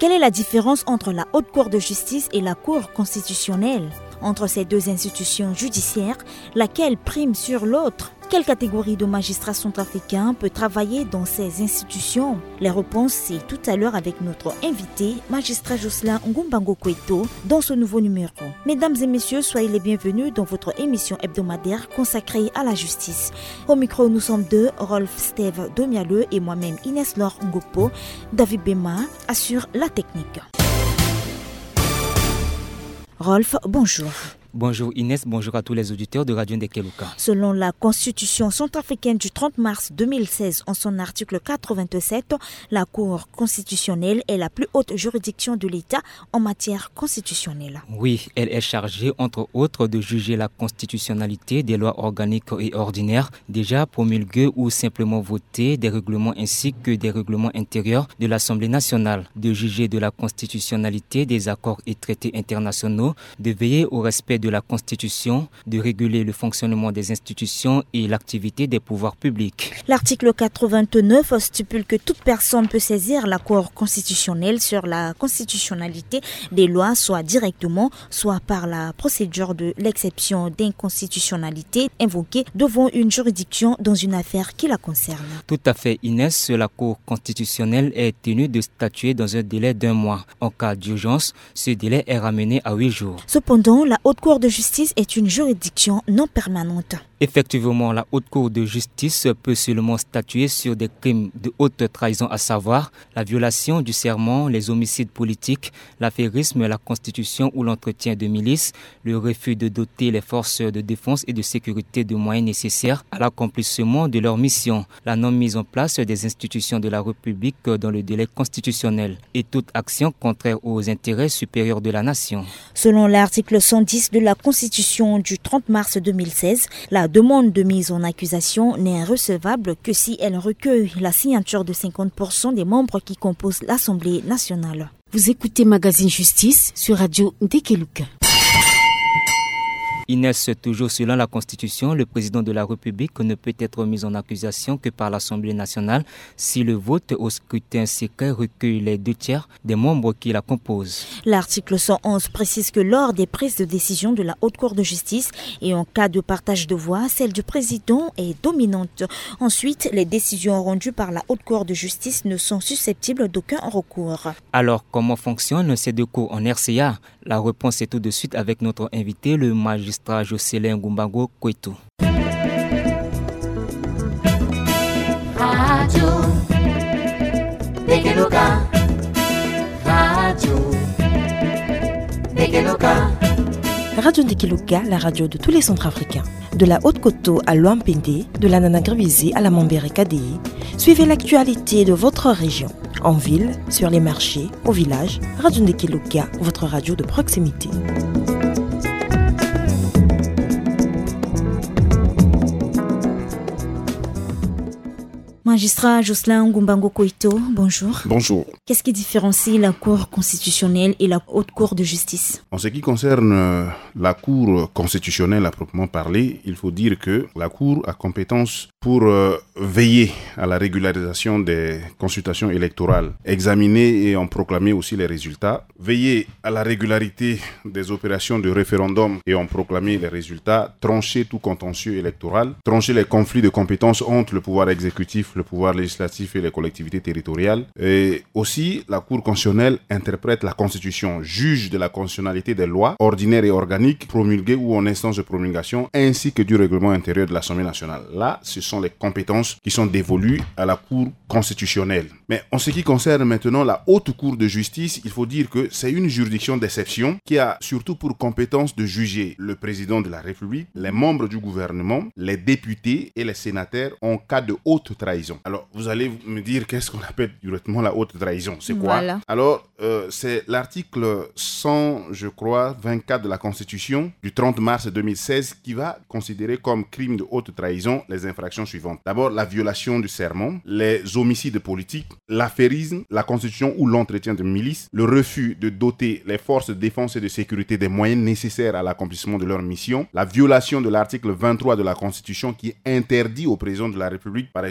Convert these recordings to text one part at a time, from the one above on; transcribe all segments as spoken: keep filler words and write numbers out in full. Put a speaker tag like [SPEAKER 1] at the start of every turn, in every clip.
[SPEAKER 1] Quelle est la différence entre la Haute Cour de justice et la Cour constitutionnelle? Entre ces deux institutions judiciaires, laquelle prime sur l'autre? Quelle catégorie de magistrats centrafricains peut travailler dans ces institutions? Les réponses, c'est tout à l'heure avec notre invité, magistrat Jocelyn Ngumbango Kweto, dans ce nouveau numéro. Mesdames et messieurs, soyez les bienvenus dans votre émission hebdomadaire consacrée à la justice. Au micro, nous sommes deux, Rolf Steve Domialeux et moi-même Inès Laure Ngopo. David Bema assure la technique. Rolf, bonjour.
[SPEAKER 2] Bonjour Inès, bonjour à tous les auditeurs de Radio Ndekeluka.
[SPEAKER 1] Selon la Constitution centrafricaine du trente mars deux mille seize, en son article quatre-vingt-sept, la Cour constitutionnelle est la plus haute juridiction de l'État en matière constitutionnelle.
[SPEAKER 2] Oui, elle est chargée, entre autres, de juger la constitutionnalité des lois organiques et ordinaires, déjà promulguées ou simplement votées, des règlements ainsi que des règlements intérieurs de l'Assemblée nationale, de juger de la constitutionnalité des accords et traités internationaux, de veiller au respect de de la Constitution, de réguler le fonctionnement des institutions et l'activité des pouvoirs publics.
[SPEAKER 1] L'article quatre-vingt-neuf stipule que toute personne peut saisir la Cour constitutionnelle sur la constitutionnalité des lois, soit directement, soit par la procédure de l'exception d'inconstitutionnalité invoquée devant une juridiction dans une affaire qui la concerne.
[SPEAKER 2] Tout à fait, Inès, la Cour constitutionnelle est tenue de statuer dans un délai d'un mois. En cas d'urgence, ce délai est ramené à huit jours.
[SPEAKER 1] Cependant, la Haute Cour de justice est une juridiction non permanente.
[SPEAKER 2] Effectivement, la Haute Cour de justice peut seulement statuer sur des crimes de haute trahison, à savoir la violation du serment, les homicides politiques, l'affairisme, la constitution ou l'entretien de milices, le refus de doter les forces de défense et de sécurité de moyens nécessaires à l'accomplissement de leur mission, la non-mise en place des institutions de la République dans le délai constitutionnel et toute action contraire aux intérêts supérieurs de la nation.
[SPEAKER 1] Selon l'article cent dix de la Constitution du trente mars deux mille seize, la demande de mise en accusation n'est recevable que si elle recueille la signature de cinquante pour cent des membres qui composent l'Assemblée nationale.
[SPEAKER 3] Vous écoutez Magazine Justice sur Radio Ndekeluka.
[SPEAKER 2] Inès, toujours selon la Constitution, le président de la République ne peut être mis en accusation que par l'Assemblée nationale si le vote au scrutin secret recueille les deux tiers des membres qui la composent.
[SPEAKER 1] L'article cent onze précise que lors des prises de décision de la Haute Cour de justice et en cas de partage de voix, celle du président est dominante. Ensuite, les décisions rendues par la Haute Cour de justice ne sont susceptibles d'aucun recours.
[SPEAKER 2] Alors, comment fonctionnent ces deux cours en R C A? La réponse est tout de suite avec notre invité, le magistrat Jocelyn Ngumbango Kweto.
[SPEAKER 4] Radio Ndekeluka, Radio Ndekeluka.
[SPEAKER 3] Radio Ndekeluka, la radio de tous les Centrafricains. De la Haute-Koto à Loampende, de la Nanagribisi à la Mambere K D I, suivez l'actualité de votre région. En ville, sur les marchés, au village, Radio Ndekeluka, votre radio de proximité.
[SPEAKER 1] Magistrat Jocelyn Ngumbango Kweto, bonjour.
[SPEAKER 5] Bonjour.
[SPEAKER 1] Qu'est-ce qui différencie la Cour constitutionnelle et la Haute Cour de justice?
[SPEAKER 5] En ce qui concerne la Cour constitutionnelle à proprement parler, il faut dire que la Cour a compétence pour euh, veiller à la régularisation des consultations électorales, examiner et en proclamer aussi les résultats, veiller à la régularité des opérations de référendum et en proclamer les résultats, trancher tout contentieux électoral, trancher les conflits de compétences entre le pouvoir exécutif, le pouvoir législatif et les collectivités territoriales. Et aussi, la Cour constitutionnelle interprète la Constitution, juge de la constitutionnalité des lois ordinaires et organiques promulguées ou en instance de promulgation, ainsi que du règlement intérieur de l'Assemblée nationale. Là, ce sont les compétences qui sont dévolues à la Cour constitutionnelle. Mais en ce qui concerne maintenant la Haute Cour de justice, il faut dire que c'est une juridiction d'exception qui a surtout pour compétence de juger le président de la République, les membres du gouvernement, les députés et les sénateurs en cas de haute trahison. Alors, vous allez me dire qu'est-ce qu'on appelle directement la haute trahison? C'est quoi?
[SPEAKER 1] Voilà.
[SPEAKER 5] Alors, euh, c'est l'article cent, je crois, vingt-quatre de la Constitution du trente mars deux mille seize qui va considérer comme crime de haute trahison les infractions suivantes. D'abord, la violation du serment, les homicides politiques, l'affairisme, la constitution ou l'entretien de milices, le refus de doter les forces de défense et de sécurité des moyens nécessaires à l'accomplissement de leur mission, la violation de l'article vingt-trois de la Constitution qui interdit au président de la République, par exemple,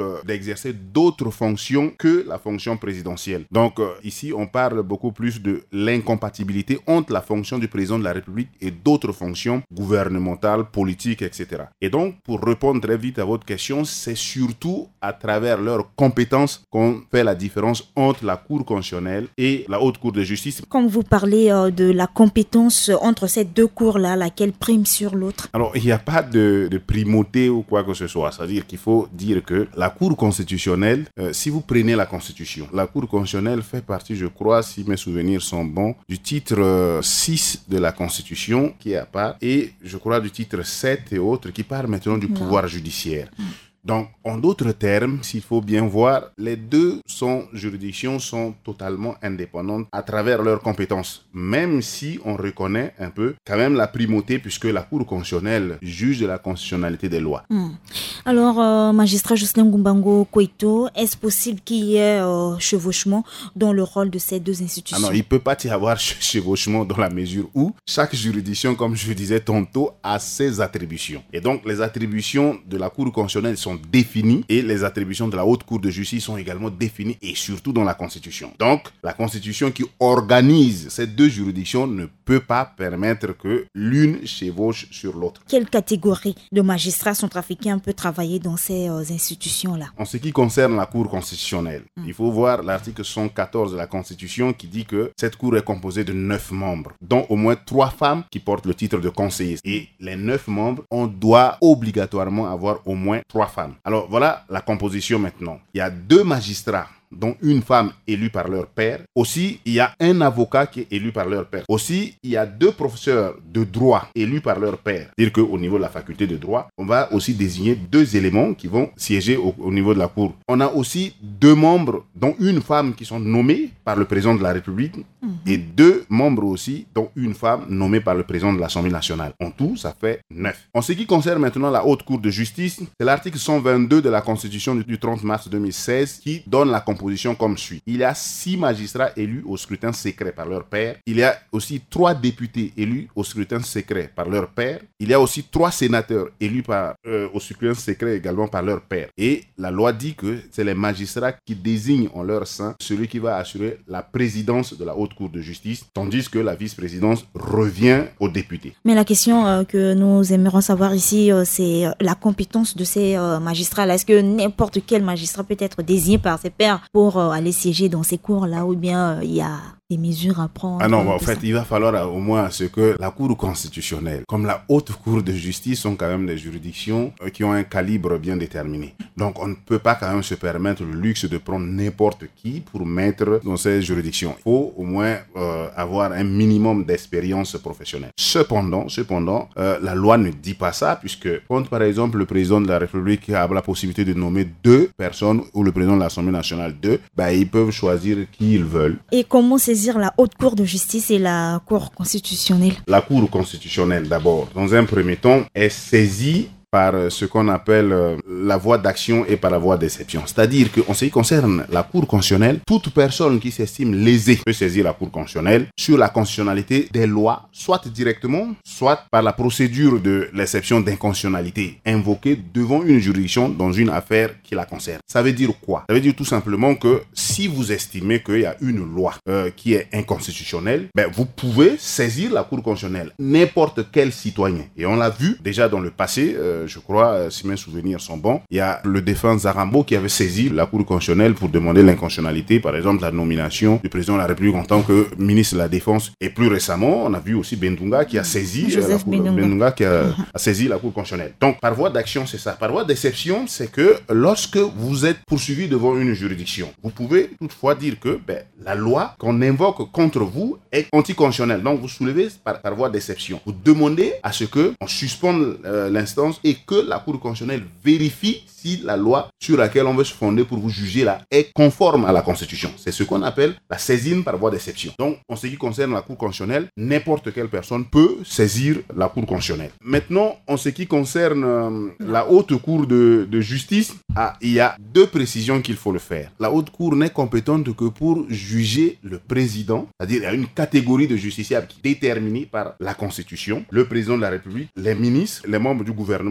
[SPEAKER 5] euh, d'exercer d'autres fonctions que la fonction présidentielle. Donc euh, ici, on parle beaucoup plus de l'incompatibilité entre la fonction du président de la République et d'autres fonctions gouvernementales, politiques, et cetera. Et donc, pour répondre très vite à votre question, c'est surtout à travers leurs compétences qu'on fait la différence entre la Cour constitutionnelle et la Haute Cour de justice.
[SPEAKER 1] Quand vous parlez euh, de la compétence entre ces deux cours-là, laquelle prime sur l'autre?
[SPEAKER 5] Alors, il n'y a pas de, de primauté ou quoi que ce soit. C'est-à-dire qu'il faut dire que la Cour constitutionnelle, euh, si vous prenez la Constitution, la Cour constitutionnelle fait partie, je crois, si mes souvenirs sont bons, du titre euh, six de la Constitution qui est à part, et je crois du titre sept et autres qui parlent maintenant du non. pouvoir judiciaire. Mm. Donc, en d'autres termes, s'il faut bien voir, les deux sont, juridictions sont totalement indépendantes à travers leurs compétences, même si on reconnaît un peu quand même la primauté puisque la Cour constitutionnelle juge de la constitutionnalité des lois.
[SPEAKER 1] Hmm. Alors, euh, magistrat Jocelyn Ngumbango Koito, est-ce possible qu'il y ait euh, chevauchement dans le rôle de ces deux institutions?
[SPEAKER 5] Ah non, il ne peut pas y avoir chevauchement dans la mesure où chaque juridiction, comme je disais tantôt, a ses attributions. Et donc, les attributions de la Cour constitutionnelle sont définies et les attributions de la Haute Cour de justice sont également définies et surtout dans la Constitution. Donc, la Constitution qui organise ces deux juridictions ne peut pas permettre que l'une chevauche sur l'autre.
[SPEAKER 1] Quelle catégorie de magistrats centrafricains peut travailler dans ces euh, institutions-là?
[SPEAKER 5] En ce qui concerne la Cour constitutionnelle, mmh. il faut voir l'article cent quatorze de la Constitution qui dit que cette Cour est composée de neuf membres, dont au moins trois femmes qui portent le titre de conseiller. Et les neuf membres, on doit obligatoirement avoir au moins trois femmes. Alors voilà la composition maintenant. Il y a deux magistrats dont une femme élue par leur père. Aussi, il y a un avocat qui est élu par leur père. Aussi, il y a deux professeurs de droit élus par leur père. C'est-à-dire qu'au niveau de la faculté de droit, on va aussi désigner deux éléments qui vont siéger au, au niveau de la Cour. On a aussi deux membres, dont une femme qui sont nommés par le président de la République mmh. et deux membres aussi, dont une femme nommée par le président de l'Assemblée nationale. En tout, ça fait neuf. En ce qui concerne maintenant la Haute Cour de justice, c'est l'article cent vingt-deux de la Constitution du trente mars deux mille seize qui donne la composition comme suit. Il y a six magistrats élus au scrutin secret par leur père. Il y a aussi trois députés élus au scrutin secret par leur père. Il y a aussi trois sénateurs élus par, euh, au scrutin secret également par leur père. Et la loi dit que c'est les magistrats qui désignent en leur sein celui qui va assurer la présidence de la Haute Cour de justice, tandis que la vice-présidence revient aux députés.
[SPEAKER 1] Mais la question euh, que nous aimerions savoir ici, euh, c'est la compétence de ces euh, magistrats-là. Est-ce que n'importe quel magistrat peut être désigné par ses pairs pour euh, aller siéger dans ces cours-là, ou bien il euh, y a des mesures à prendre?
[SPEAKER 5] Ah non, bah, en fait, ça. il va falloir au moins ce que la Cour constitutionnelle, comme la Haute Cour de justice, sont quand même des juridictions euh, qui ont un calibre bien déterminé. Donc, on ne peut pas quand même se permettre le luxe de prendre n'importe qui pour mettre dans ces juridictions. Il faut au moins euh, avoir un minimum d'expérience professionnelle. Cependant, cependant, euh, la loi ne dit pas ça, puisque quand, par exemple, le président de la République a la possibilité de nommer deux personnes, ou le président de l'Assemblée nationale deux, bah, ils peuvent choisir qui ils veulent.
[SPEAKER 1] Et comment saisir la Haute Cour de justice et la Cour constitutionnelle?
[SPEAKER 5] La Cour constitutionnelle, d'abord, dans un premier temps, est saisie par ce qu'on appelle euh, la voie d'action et par la voie d'exception. C'est-à-dire qu'en ce qui concerne la Cour constitutionnelle, toute personne qui s'estime lésée peut saisir la Cour constitutionnelle sur la constitutionnalité des lois, soit directement, soit par la procédure de l'exception d'inconstitutionnalité invoquée devant une juridiction dans une affaire qui la concerne. Ça veut dire quoi? Ça veut dire tout simplement que si vous estimez qu'il y a une loi euh, qui est inconstitutionnelle, ben, vous pouvez saisir la Cour constitutionnelle, n'importe quel citoyen. Et on l'a vu déjà dans le passé, euh, je crois, si mes souvenirs sont bons, il y a le défunt Zarambo qui avait saisi la Cour constitutionnelle pour demander l'inconstitutionnalité, par exemple, la nomination du président de la République en tant que ministre de la Défense. Et plus récemment, on a vu aussi Bendunga qui a saisi,
[SPEAKER 1] Joseph
[SPEAKER 5] la Cour,
[SPEAKER 1] Bendunga.
[SPEAKER 5] Bendunga qui a, a saisi la Cour constitutionnelle. Donc, par voie d'action, c'est ça. Par voie d'exception, c'est que lorsque vous êtes poursuivi devant une juridiction, vous pouvez toutefois dire que ben, la loi qu'on invoque contre vous est anticonstitutionnelle. Donc, vous soulevez par, par voie d'exception. Vous demandez à ce qu'on suspende euh, l'instance et que la Cour constitutionnelle vérifie si la loi sur laquelle on veut se fonder pour vous juger là est conforme à la Constitution. C'est ce qu'on appelle la saisine par voie d'exception. Donc, en ce qui concerne la Cour constitutionnelle, n'importe quelle personne peut saisir la Cour constitutionnelle. Maintenant, en ce qui concerne euh, la Haute Cour de, de justice, ah, il y a deux précisions qu'il faut le faire. La Haute Cour n'est compétente que pour juger le président, c'est-à-dire il y a une catégorie de justiciables qui est déterminée par la Constitution, le président de la République, les ministres, les membres du gouvernement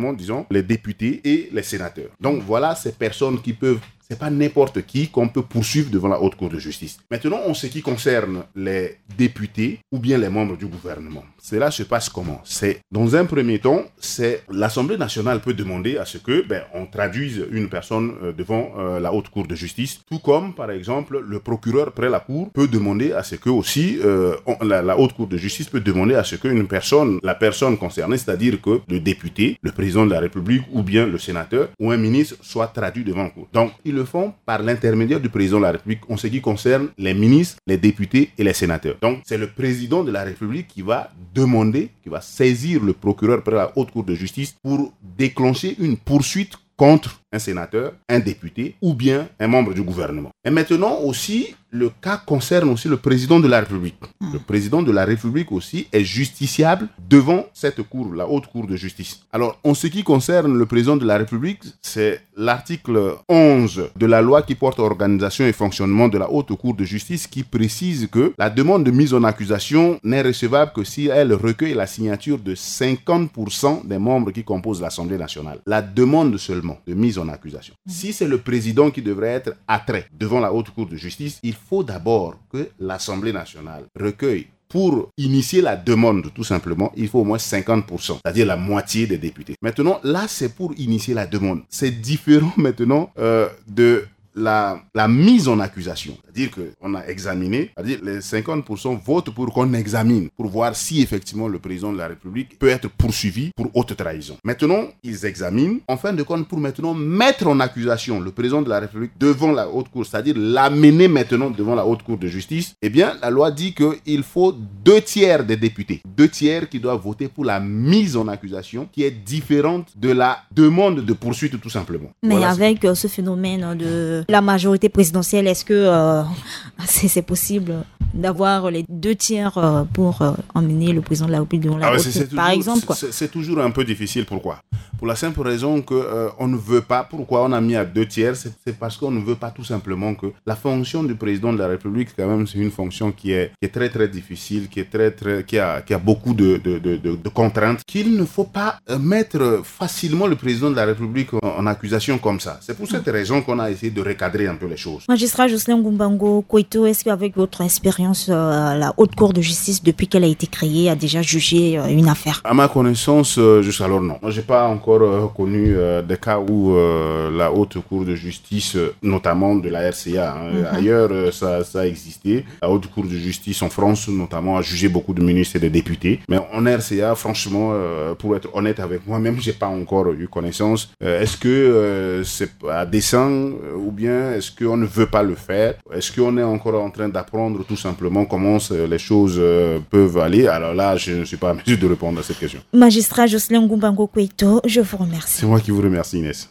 [SPEAKER 5] simplement, disons, les députés et les sénateurs. Donc voilà ces personnes qui peuvent, c'est pas n'importe qui qu'on peut poursuivre devant la Haute Cour de justice. Maintenant, en ce qui concerne les députés ou bien les membres du gouvernement, cela se passe comment? C'est, dans un premier temps, c'est l'Assemblée nationale peut demander à ce que, ben, on traduise une personne euh, devant euh, la Haute Cour de justice, tout comme, par exemple, le procureur près la Cour peut demander à ce que aussi, euh, on, la, la Haute Cour de justice peut demander à ce qu'une personne, la personne concernée, c'est-à-dire que le député, le président de la République ou bien le sénateur ou un ministre soit traduit devant la Cour. Donc, il le font par l'intermédiaire du président de la République en ce qui concerne les ministres, les députés et les sénateurs. Donc, c'est le président de la République qui va demander, qui va saisir le procureur près la Haute Cour de justice pour déclencher une poursuite contre un sénateur, un député ou bien un membre du gouvernement. Et maintenant aussi, le cas concerne aussi le président de la République. Mmh. Le président de la République aussi est justiciable devant cette cour, la Haute Cour de justice. Alors, en ce qui concerne le président de la République, c'est l'article onze de la loi qui porte organisation et fonctionnement de la Haute Cour de justice qui précise que la demande de mise en accusation n'est recevable que si elle recueille la signature de cinquante pour cent des membres qui composent l'Assemblée nationale. La demande seulement de mise en accusation. Mmh. Si c'est le président qui devrait être attrait devant la Haute Cour de justice, il faut d'abord que l'Assemblée nationale recueille. Pour initier la demande, tout simplement, il faut au moins cinquante pour cent, c'est-à-dire la moitié des députés. Maintenant, là, c'est pour initier la demande. C'est différent maintenant euh, de la, la mise en accusation. C'est-à-dire qu'on a examiné, c'est-à-dire les cinquante pour cent votent pour qu'on examine, pour voir si effectivement le président de la République peut être poursuivi pour haute trahison. Maintenant, ils examinent, en fin de compte, pour maintenant mettre en accusation le président de la République devant la Haute Cour, c'est-à-dire l'amener maintenant devant la Haute Cour de justice, eh bien, la loi dit qu'il faut deux tiers des députés, deux tiers qui doivent voter pour la mise en accusation, qui est différente de la demande de poursuite, tout simplement.
[SPEAKER 1] Mais
[SPEAKER 5] voilà,
[SPEAKER 1] avec euh, ce phénomène de la majorité présidentielle, est-ce que euh, c'est, c'est possible d'avoir les deux tiers euh, pour euh, emmener le président de la République devant la Haute Cour, par exemple, quoi.
[SPEAKER 5] C'est, c'est toujours un peu difficile. Pourquoi? Pour la simple raison que euh, on ne veut pas. Pourquoi on a mis à deux tiers? C'est, c'est parce qu'on ne veut pas tout simplement que la fonction du président de la République, quand même, c'est une fonction qui est, qui est très très difficile, qui est très très, qui a, qui a beaucoup de, de, de, de, de contraintes, qu'il ne faut pas euh, mettre facilement le président de la République en, en accusation comme ça. C'est pour cette raison qu'on a essayé de recadrer un peu les choses.
[SPEAKER 1] Magistrat Jocelyn Ngumbango Koito, est-ce qu'avec votre expérience, euh, la Haute Cour de justice, depuis qu'elle a été créée, a déjà jugé euh, une affaire?
[SPEAKER 5] À ma connaissance, euh, jusqu'alors non. Moi, j'ai pas encore euh, connu euh, des cas où euh, la Haute Cour de justice, euh, notamment de la R C A, hein, mm-hmm. ailleurs euh, ça, ça a existé. La Haute Cour de justice en France, notamment, a jugé beaucoup de ministres et de députés. Mais en R C A, franchement, euh, pour être honnête avec moi-même, j'ai pas encore eu connaissance. Euh, est-ce que euh, c'est à dessein euh, ou bien est-ce qu'on ne veut pas le faire? Est-ce qu'on est encore en train d'apprendre tout simplement comment les choses euh, peuvent aller? Alors là, je ne suis pas en mesure de répondre à cette question.
[SPEAKER 1] Magistrat Jocelyn Ngumbango Koito, je vous remercie.
[SPEAKER 5] C'est moi qui vous remercie, Inès.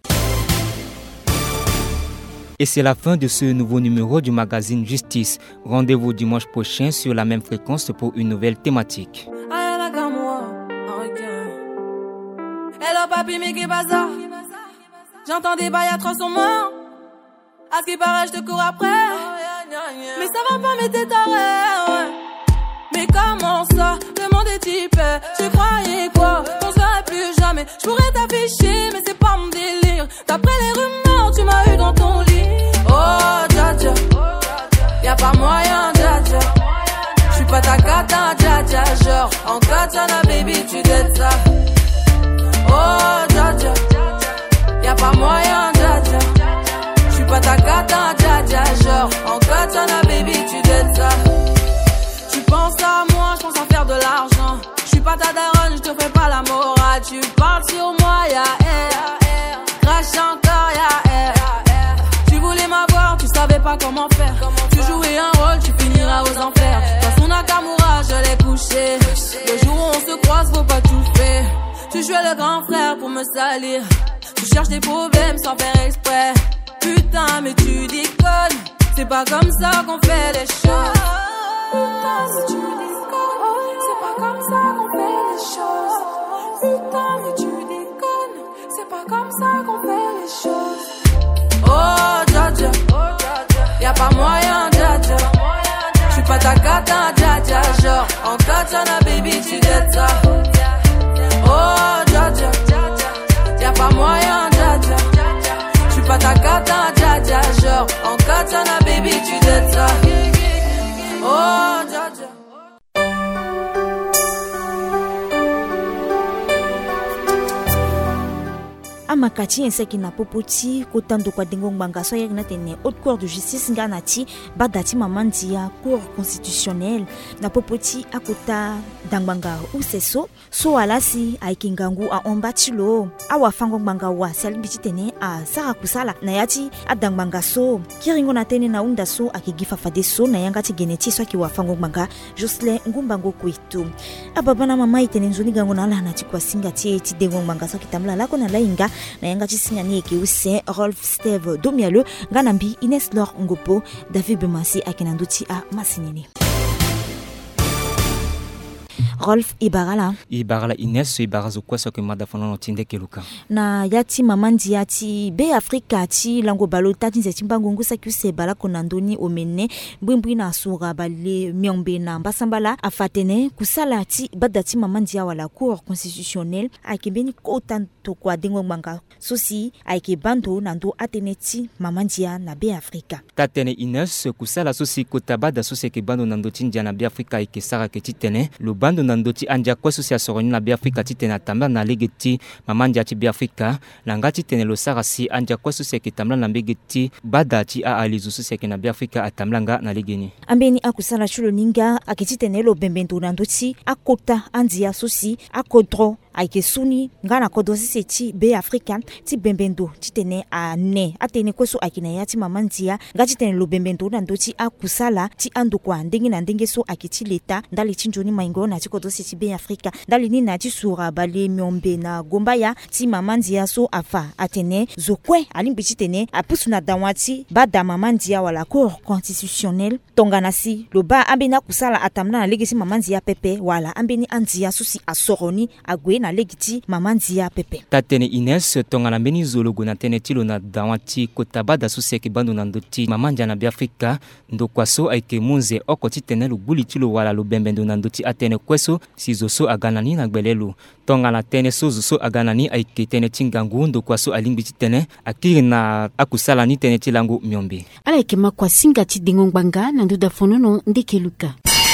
[SPEAKER 2] Et c'est la fin de ce nouveau numéro du magazine Justice. Rendez-vous dimanche prochain sur la même fréquence pour une nouvelle thématique.
[SPEAKER 6] Hello papi, mais qu'est bazar? J'entends des bails atroces en moi. À ce qui paraît, je te cours après. Mais ça va pas, mais t'es taré, ouais. Mais comment ça, le monde est typé? Tu croyais quoi? On se verrait plus jamais. Je pourrais t'afficher, mais c'est pas mon délire. D'après les rumeurs, tu m'as eu dans ton lit. Oh, dja dja, y'a pas moyen, dja dja. J'suis pas ta cata, dja dja. Genre, en katana, baby, tu t'aides ça. Oh, dja dja, y'a pas moyen, dja dja. J'suis pas ta cata, dja dja. Genre, en katana, baby, tu t'aides ça. Tu penses à moi, j'pense à faire de l'argent. J'suis pas ta daronne, j'te fais pas la morale. Tu parles sur moi, y'a air. Crache encore, y'a air. Tu voulais m'avoir, tu savais pas comment faire. Tu jouais un rôle, tu finiras aux enfers. Dans son Nakamura, je l'ai couché. Le jour où on se croise, faut pas tout faire. Tu jouais le grand frère pour me salir. Tu cherches des problèmes sans faire exprès. Putain, mais tu déconnes. C'est pas comme ça qu'on fait les choses. Putain, mais tu déconnes. C'est pas comme ça qu'on fait les choses. Putain, mais tu déconnes. C'est pas comme ça qu'on fait les choses. Oh, dja dja, y'a pas moyen, dja dja. J'suis pas ta cata, dja dja. Genre, en katana, baby, tu t'aides ça. Oh, dja dja, dors. En katana, baby, tu dettes ça. Oh, dja dja.
[SPEAKER 1] Amakati enseki na popoti kotando kwa dengo mbanga so yek na tene haute cour de justice nganati badati mamandia cour constitutionnelle na popoti akota dangwanga useso so alasi aikingangu a ombatilo awa fango mbanga wa salimbiti tene a sara kusala na yati adangwanga so kiringo na tene na unda so akigifa fade so na yangati geneti so ki wa fango mbanga Jocelyn ngumbango kwitu ababana mama itene nzoni gango na la nati kwa singati ti dengo mbanga so kitamla lako na lainga na yanga chisinyani eke use Rolf Steve Domialo nganambi Ines Lor Ngopo David Bemasi akinanduti a masinini Rolf Ibarala
[SPEAKER 2] Ibarala Ines Ibarazo kwa so ke madafono no tinde keluka
[SPEAKER 1] na yati mamandi yati be Afrika ti lango balota tinze timbangungu sakuse bala konandoni omene bwimbwi na sura bale miombe na mbasambala afatene kusala ti badati mamandi ya wala cour constitutionnelle akibeni kotanto kwa dengo mbanga sosi aike bando nando ateneti mamandi ya na be Afrika
[SPEAKER 2] tatene Ines kusala sosi kotabada sosi ke bando nando tinja na be Afrika ike sara ke titene lo bando nandoti anja kwa sosi asoroni na Biafrika titena tamba na legeti mamanja ti Biafrika na ngati tene lo sarasi anja kwa sosi kitamla na begeti badati a alizu sosi ke na Biafrika atamlanga na legeni
[SPEAKER 1] ambeni akusala chulo ninga akititene lo bembendo nandoti akota andia sosi akodro aike suni ngana kodosi seti be Afrika ti bembendo titene a ne atene kweso akina yati mamandia ngati tene lo bembendo nandoti akusala ti andukwa ndenge na ndenge so akiti leta ndali tinjoni maingo na ti kodosi ti be Afrika ndali ni na ti sura bale miombe na gombaya ti mamandia so afa atene zokwe alimbi tene apusu na dawati bada mamandia wala cour constitutionnelle tonganasi loba ambena kusala atamna na legisi mamandia pepe wala ambeni andia susi asoroni agwe na legiti mamandia pepe
[SPEAKER 2] tatene Ines tongana mbeni zologo na tene tilo na dawati kotabada susi ke bando na ndoti mamanja na Biafrika ndokwaso aike munze okoti tene lo buli tilo wala lo bembendo na ndoti atene kweso sizoso aganani na gbelelu tongana tene sozo so aganani aike tene tingangu ndokwaso alimbiti tene akiri na akusala ni tene tilangu miombe
[SPEAKER 7] ala ikema kwa singa ti dingongbanga na nduda fonono ndekeluka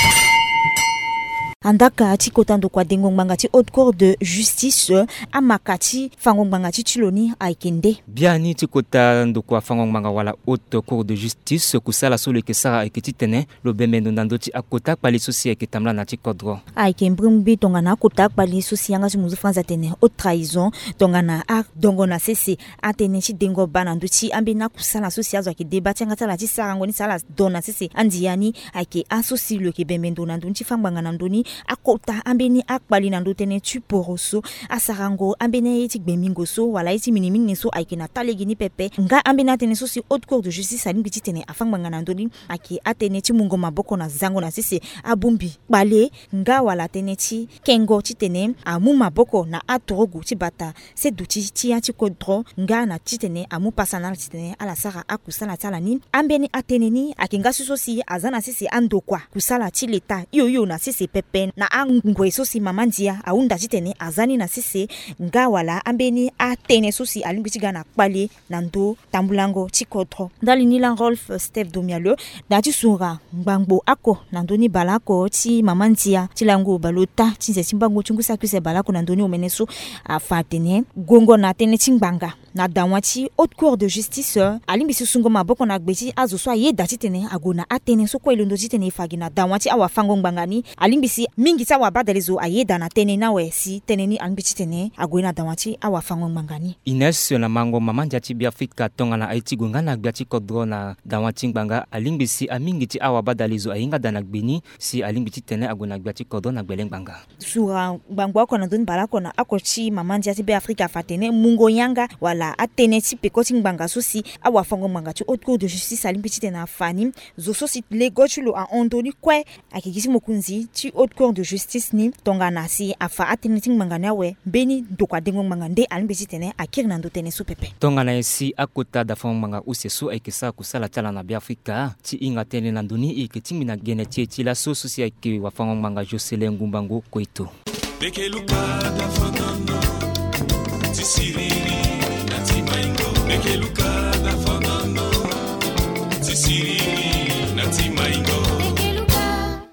[SPEAKER 1] andaka ti kotando kwa dengo mbangati haute cour de justice amakati fango mbangati tiloni aikende
[SPEAKER 2] biani ti kotando kwa fango mbanga wala haute cour de justice kusala solo ke sara ekiti tene lo bemendo ndoti akota pali sosi ke tamla na ti kodro
[SPEAKER 1] aike mbrimbi tongana akota pali sosi yanga muzu franza tene haute trahison tongana a dongo na sese atene ti dengo bana ndoti ambina kusala sosi azo ke debati ngata la ti sara ngoni sala dona sese andiani aike asosi lo ke bemendo ndoti fanganga ndoni akota ambeni akbali na ndotene tuporoso asarango ambene eti gbemingo so wala eti minimingi so aikena talegini pepe nga ambena tene so si haute cour de justice alimbi tene afanganga na ndoni aki atene ti mungo maboko na zango na sisi abumbi bale nga wala tene ti kengo titene amu maboko na atorogu ti bata se duti ti ati kodro nga na titene amu pasana titene ala sara akusala tala ni ambeni atene ni akinga so si azana sisi andokwa kusala ti leta yo yo na sisi pepe na angwe sosi mamandia aunda titene azani na sisi nga wala ambeni atene sosi alimbiti gana kpali na ndo tambulango tikodro ndali nila Rolf Steve Domialo da ti sura mbangbo ako na ndoni balako ti mamandia tilango balota tinze timbango chungusa kuse balako na ndoni omeneso afatene gongo na tene timbanga na dawati haute cour de justice alimbisi sungo maboko na gbeti azo so ye dati tene agona atene so ko ilondo tene fagi na dawati awa fango mbangani alimbisi mingi ta wa badalezo ayeda na tene na we si tene ni alimbisi tene agona dawati awa fango mbangani
[SPEAKER 2] Ines na mango mamanja ti Biafrika tonga na aiti gonga na gbati kodro na dawati mbanga alimbisi amingi ti awa badalezo ayinga dana gbeni si alimbisi tene agona gbati kodro na gbeleng banga
[SPEAKER 1] sura bangwa ko na don balako na akochi mamanja ti Biafrika fatene mungo yanga wala la atene ti pekoti ngbanga sosi awa fango mbanga ti haute cour de justice alimbiti tena fani zo sosi lego chulo a ondoni kwe akikisi mokunzi ti haute cour de justice ni tongana si afa atene ti ngbanga nawe beni ndokwa dengo ngbanga nde alimbiti tene akiri na ndo tene so pepe
[SPEAKER 2] tongana esi akota da fango mbanga useso aikisa kusala tala na Biafrika ti inga tene na ndoni ikitimi na gene ti ti la so sosi aiki wa fango mbanga Jocelyn Ngumbango koito
[SPEAKER 8] Bekeluka da fanano ti siriri Make it look at the phone,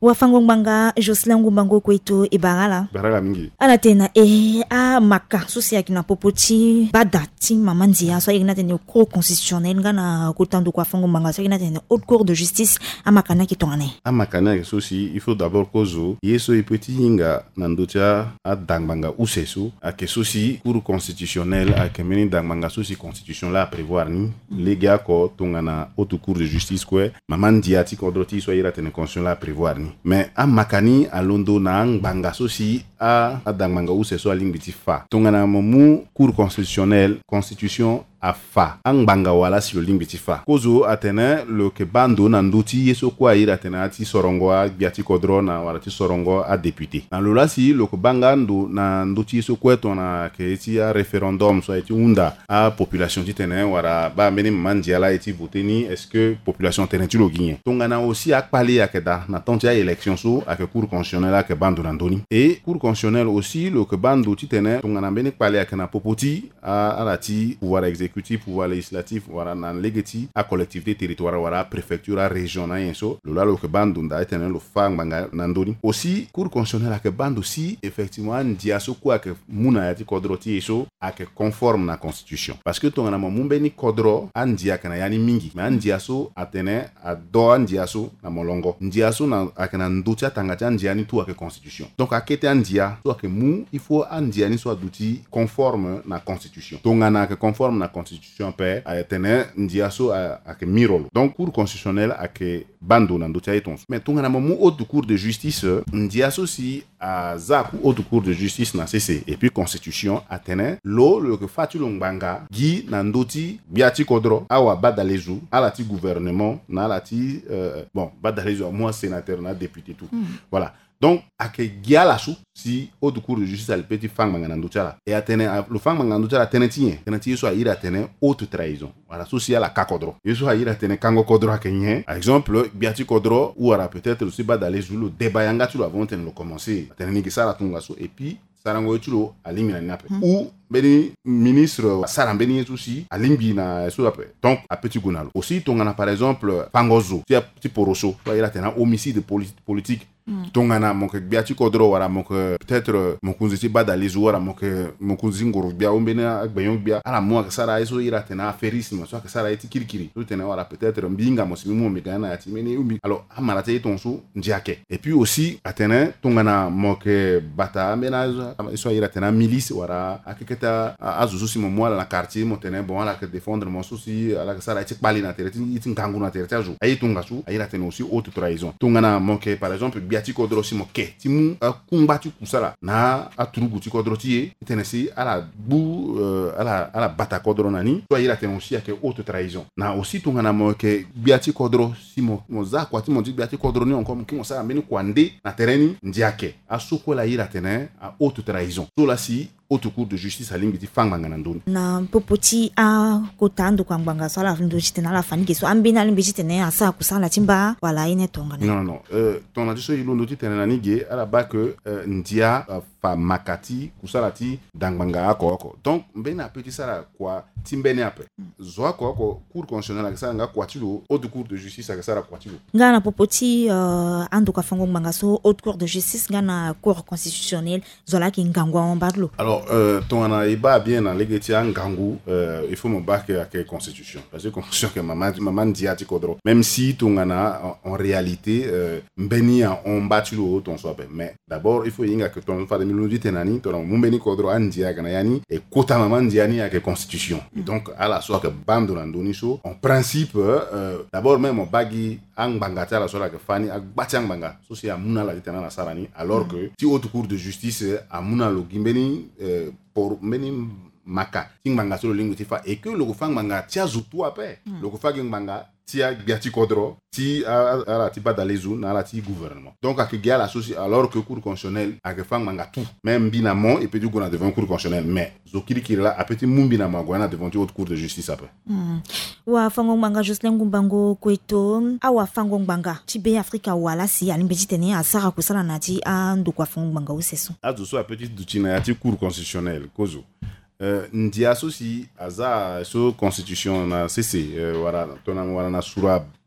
[SPEAKER 1] wa fango banga Jocelyn Ngumbango kwetu ibarala
[SPEAKER 5] barala mingi
[SPEAKER 1] ana tena e a maka susi akina popoti badati mamanzia so igna tena cour constitutionnel ngana kutando kwa fango banga so igna tena haute cour de justice amakana kitongane
[SPEAKER 5] amakana susi il faut d'abord kozo yeso ipeti hinga nandocha a dangbanga usesu ake susi cour constitutionnel ake meni dangbanga susi constitution la prévoir ni lega ko tongana haute cour de justice kwe mamandia ti kodroti so ira tena constitution la prévoir ni mais amakani alondo na banga susi a dangbanga usesu alimbiti fa tongana momu cour constitutionnel constitution a fa ang banga wala si yoling biti fa kozo atene lo ke bando na nduti yeso kwa ira atene ati sorongo a biati kodro na wala ti sorongo a député na lola si lo ko banga ndu na nduti yeso kwa to na ke ti a référendum so eti unda a population ti tene wara ba meni mandiala eti voter ni est-ce que population tene ti lo gagné tongana aussi a pali akeda na tontia élection so a ke cour constitutionnelle a ke bando na ndoni et cour constitutionnelle aussi lo ke bando ti tene tongana beni pali akena popoti a ala ti pouvoir exécutif pouvoir législatif wara na legeti a collectivité territoriale wara préfecture a région na yenso lo la lo ke bandu nda etene lo fang banga na ndoni aussi cour constitutionnelle a ke bandu si effectivement ndia so kwa ke muna yati kodroti eso a ke conforme na constitution parce que tongana mo mumbeni kodro andia kana yani mingi mais andia so atene a do andia so na molongo ndia so na akena ndutia tangata ndia ni tu a ke constitution donc a kete andia so ke mu il faut andia ni so aduti conforme na constitution tongana ke conforme na constitution pe a tene ndiaso a, a ke mirolo donc cour constitutionnelle a ke bando na ndotia etons mais tongana mo haute cour de justice ndiaso si a zaku haute cour de justice na cc et puis constitution a tene lo le ke fatu longbanga gi na ndoti biati kodro awa badalezu ala ti gouvernement na ala ti euh, bon badalezu moi sénateur na député tout mm. voilà donc ake gialasu si haute cour de justice al petit fang mangana nduchala et atene le fang mangana nduchala tene tinye tene tiye so a ira tene haute trahison voilà souci à la kakodro yeso a ira tene kango kodro akenye par exemple biati kodro ou ara peut-être aussi ba d'aller sur le débat yanga tu avant tene le commencer tene ni gisara tunga so et puis sarango etulo alimina nape mm. ou beni ministre sarambeni aussi alimbi na so après donc a petit gunalo aussi tongana par exemple fangozo ti ti poroso so ira tene homicide politique Mm. tongana moke biati kodro wara moke peut-être mokunzi ti badalizu wara moke mokunzi ngoro bia ombena agbayon bia ala mo ka sara eso ira tena affairisme so ka sara eti kirikiri so tena wara peut-être mbinga mosimi mo megana ati meni umbi alors amara te tonso ndiake et puis aussi atena tongana moke bata ménage so ira tena milice wara akeketa azuzu si mo moala na quartier mo tena bon ala que défendre mon souci ala ka sara eti pali na terre eti ngangu na terre azu ayi tonga su ayira tena aussi haute trahison tongana moke par exemple ti kodro si mo ke ti mu kumba ti kusala na aturugu ti kodro ti e tenesi ala bu uh, ala ala bata kodro nani to ira teno aussi ake haute trahison na aussi tongana mo ke biati kodro si mo mo za kwa ti mo ti biati kodro ni encore ki mo sa meni kwande na tereni ndiake asuko la ira tene a haute trahison so la si haute cour de justice alingi ti fang mangana ndoni
[SPEAKER 1] na popoti a kotando kwa mbanga sala ndo chitena la fanike so ambina limbi chitena asa kusala timba wala ine tongana
[SPEAKER 5] non non euh ton adiso ilondo ti tena nige ala ba que euh, ndia uh, fa makati kusala ti dangbanga ako ako donc mbena petit sala kwa timbene ape zo ako ako cour constitutionnelle akasa nga kwatilo haute cour de justice akasa kwatilo
[SPEAKER 1] ngana popoti uh, ando ka fango mbanga so haute cour de justice ngana cour constitutionnelle zola ki ngangwa ombadlo
[SPEAKER 5] alors euh ton ana iba bien na legeti ngangu euh il faut me baquer à quelle constitution parce que constitution que maman maman diati kodro même si ton ana en, en réalité euh mbeni on batilo ton soit mais d'abord il faut yinga que ton fa de milodi tenani ton mbeni kodro andia kana yani et kota maman diani à quelle constitution et donc à la soit que bam de landoni so en principe euh, d'abord même on bagi ang bangata la sola que fani ak batiang banga so c'est amuna la tenana la sarani alors mm. que si haute cour de justice amuna lo gimbeni euh, pour meni maka ting banga so lingu tifa et que le fang banga tia zutu ape mm. le fang banga tia biati kodro ti ala ti badalezu na ala ti gouvernement donc ak gala soci alors que cour constitutionnelle ak fang manga tout même binamon et peut du gona devant cour constitutionnelle mais zokiri kila a petit mumbina magwana devant haute cour de justice après
[SPEAKER 1] mm. wa fango manga Jocelyn Ngumbango kweto awa fango manga ti be Afrika wala si alimbeti tene asara kusala nati ando kwa fango manga useso
[SPEAKER 5] azo so a petit dutina ya ti cour constitutionnelle kozo Uh, ndia so si aza so constitution na cc uh, wara tona wara na sura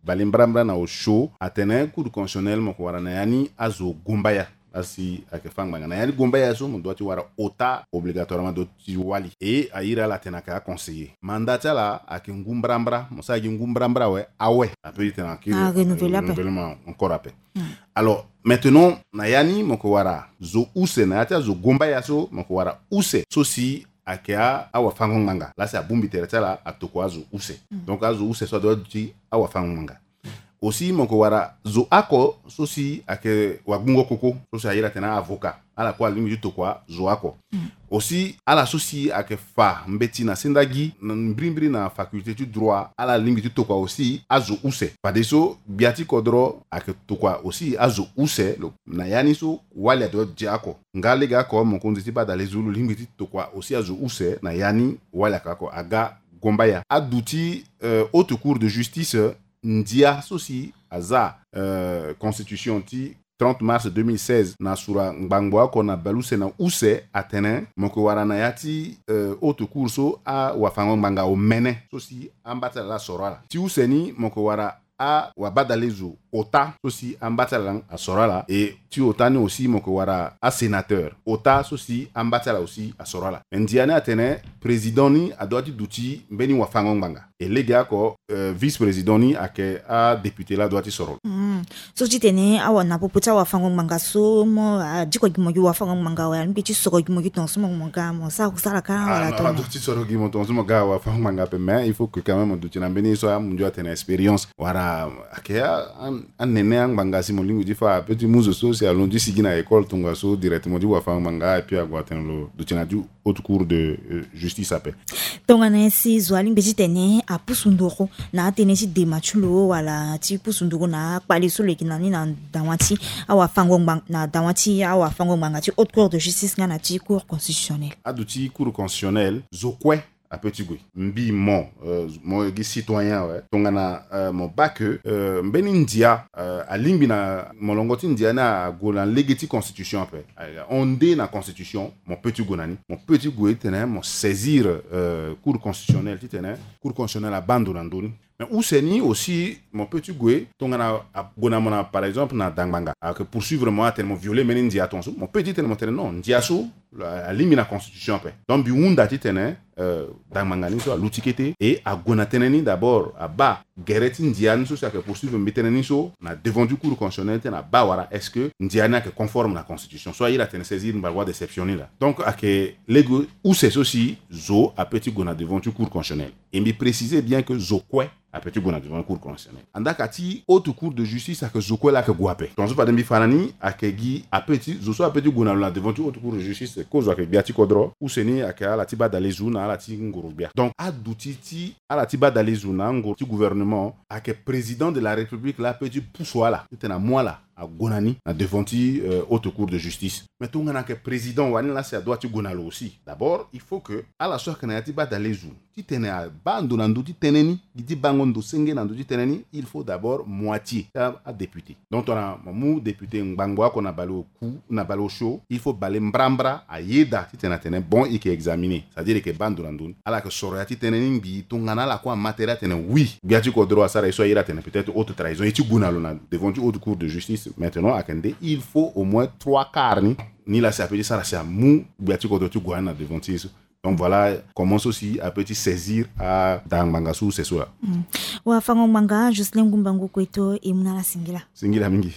[SPEAKER 5] balimbra na o show atene cour constitutionnel mo ko wara na yani azo gumbaya asi ake fanga na yani gumbaya so mo doit wara ota obligatoirement do wali et aira la tenaka conseiller mandat la ake ngumbrambra mo sa ngumbrambra we awe après tena ki renouvellement encore après mm. Alors maintenant na yani mo ko wara zo use na ata zo gumbaya so mo ko wara use so si akea awa fango manga la sa bumbi teretala atoko azu use mm. Donc azu use so do di awa fango manga mm. Aussi moko wara zo ako so si ake wagungo koko so si ayira tena avocat ala kwa lingi tokwa zo ako mm. Aussi ala so si ake fa mbeti na sindagi na mbrimbri na faculté du droit ala lingi tokwa aussi azu use padeso biati kodro ake tokwa aussi azu use lo na yani so wale do diako ngale ga ko mon konziti ba dale zulu lingi tokwa aussi azu use na yani wale kako aga gombaya aduti euh, haute cour de justice ndia sosi aza euh, constitution ti trente mars deux mille seize na sura ngbangboa kona baluse na use atene moko warana yati euh, haute cour so a wafango mbanga o mene sosi ambata la sorala ti useni moko wara a wabadalezo ota sosi ambatala a sorala et ti otani aussi moko wara a sénateur ota sosi ambatala aussi a sorala ndiane atene président ni adoti duti mbeni wafango mbanga et lega ko euh, vice président ni ake a député la doiti sorol
[SPEAKER 1] mm. So jitene awa na poputa wafango mbanga so mo diko gimo yu wafango mbanga wa nbi ti soro gimo yu tonso mo mbanga mo sa kusala ka wala to
[SPEAKER 5] no ti soro gimo tonso mo ga wafango mbanga pe mais il faut que quand même duti na mbeni so am ndio atene expérience wara ake an an nene mbanga si mo lingu di fa petit muzo so si alon di sigina école tonga so directement di wafango mbanga et puis agwa ten lo duti na du haute cour de euh, justice ape
[SPEAKER 1] tonga na si zwali mbi jitene a pusundoko na atene si demachulo wala ti pusundoko na kpali so le kinani na dawati awa fango mbanga na dawati awa fango mbanga ti haute cour de justice ngana ti cour constitutionnelle
[SPEAKER 5] aduti cour constitutionnelle zokwe a petit goût mbi mon euh, mon citoyen ouais tongana euh, mon bac euh, mbeni ndia euh, a limbi na molongoti ndia na golan legiti constitution après ondé na constitution mon petit gonani mon petit goût tene mon saisir euh, cour constitutionnelle tene cour constitutionnelle a bandonandoni mais où c'est ni aussi mon petit goût tongana gonamona par exemple na dangmanga a que poursuivre moi tellement violer meni ndia tonso mon petit tene mon tene non ndia so a limbi na constitution après donc bi wunda tene euh, dangmanga ni so lutikete et a gonateneni d'abord a ba gereti ndiani so que poursuivre miteneni so na devant du cour constitutionnel na ba wara est-ce que ndiani est conforme la constitution soit il a tenu saisir une loi d'exception là donc à que lego où c'est aussi zo a petit gona devant du cour constitutionnel et me préciser bien que zo quoi a petit gona devant le cour constitutionnel andaka ti haute cour de justice a que zo quoi là que guape donc so pas de mi fanani a que gi a petit zo so a petit gona là devant du haute cour de justice cause a que biati kodro ou seni a que la tiba dalezuna la ti ngorobia donc a doutiti a la tiba dalezuna ngor ti gouvernement a que président de la république là petit pousso là c'était na moi là a gonani na devant ti euh, haute cour de justice mais tout ngana que président wani là c'est doit ti gonalo aussi d'abord il faut que à la soir kana ti ba dalezu ti tene a bando na ndu ti teneni ti bangondo senge na ndu ti teneni il faut d'abord moitié à, à député donc on a mu député ngbango ko na balo ku na balo show il faut balé mbrambra a yeda ti tena tene bon et qui examiner c'est-à-dire que bando na ndu ala que soro ti teneni bi to ngana la ko matériel tene oui biati ko droit ça so ira tene peut-être haute trahison et ti gonalo na devant haute cour de justice. Maintenant à Kende il faut au moins trois quarts ni ni la s'appelle ça c'est mou biati ko tu goana devant ça donc voilà commence aussi à petit saisir à dans mangasu c'est ça
[SPEAKER 1] mm. Wa fango manga Jocelyn Ngumbangu kweto e munala singila
[SPEAKER 5] singila mingi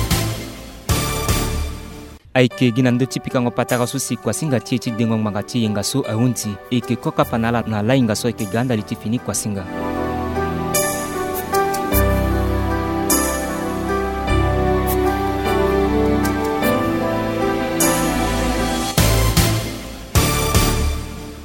[SPEAKER 2] aike ginando tipika ngo pataka susi kwa singa tie ti dengo manga ti yenga so aunti e ke koka panala na la inga so e ke ganda li ti fini kwa singa